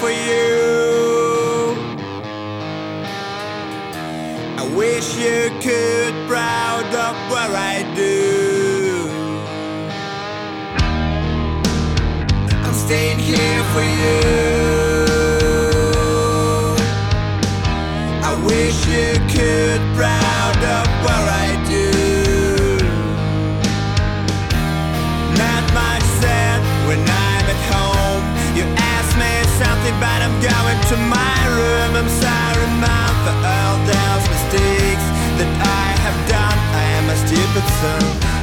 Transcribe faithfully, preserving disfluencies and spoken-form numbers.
for you. I wish you could proud of what I do. I'm staying here for you. I wish you could proud of what I do. Not much said when I'm at home. You ask me something, but I'm going to my room. I'm sorry, Mom, for all those mistakes that I have done. I am a stupid son.